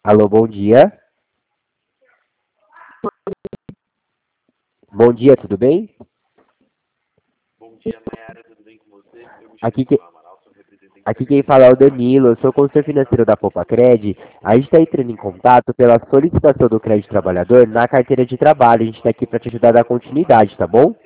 Alô, bom dia. Bom dia, tudo bem? Bom dia, Mayara, tudo bem com você? Eu me chamo Aqui, Nicolau Amaral, sou representante da aqui quem Agência fala é o Trabalho. Danilo, eu sou consultor financeiro da Popacred. A gente está entrando em contato pela solicitação do crédito trabalhador na carteira de trabalho. A gente está aqui para te ajudar a dar continuidade, tá bom?